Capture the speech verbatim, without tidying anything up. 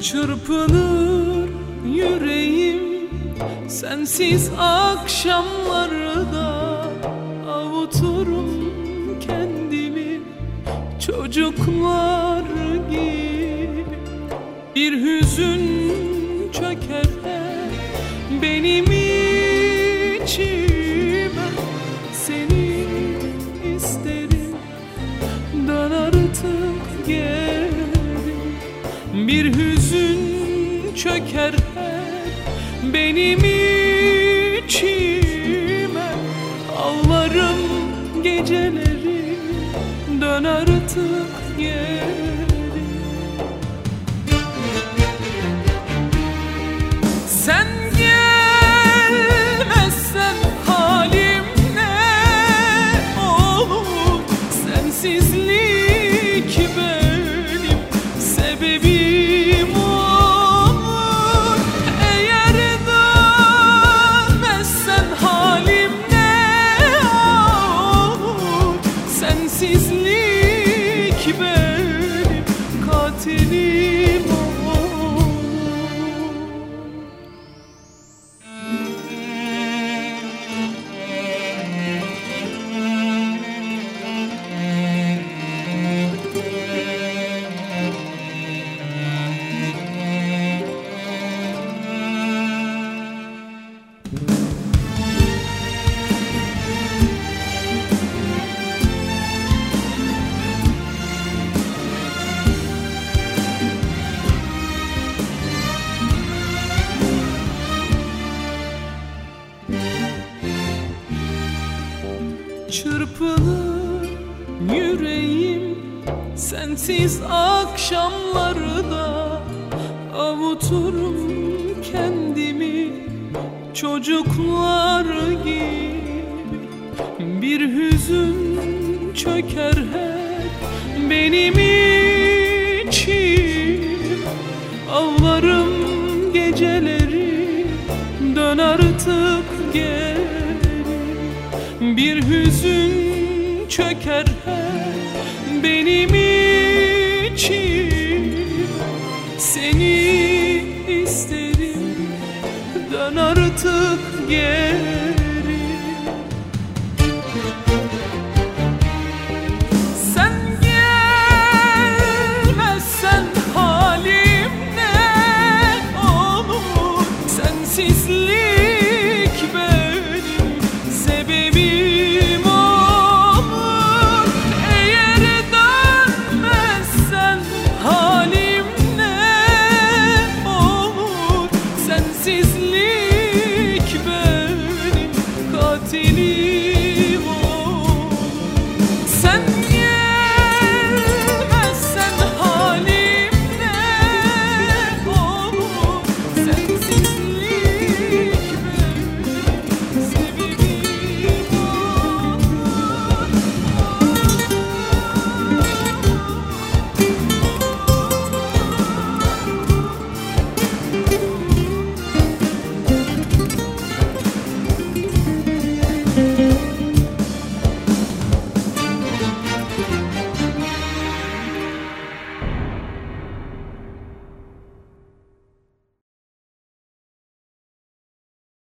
Çırpınır yüreğim sensiz akşamlarda, avuturum kendimi çocuklar gibi. Bir hüzün çöker her benim içime, seni isterim dön artık geri. Bir hüzün çöker her benim içime, ağlarım geceleri dön artık geri. Sen gelmezsen halim ne olur? Sensizlik benim sebebim olur. Eğer dönmezsen halim ne olur? Sensizlik benim katilim olur. Çırpınır yüreğim sensiz akşamlarda, avuturum kendimi çocuklar gibi. Bir hüzün çöker her benim içim, ağlarım geceleri dön artık geri. Bir hüzün çöker her benim içim, seni isterim dön artık geri.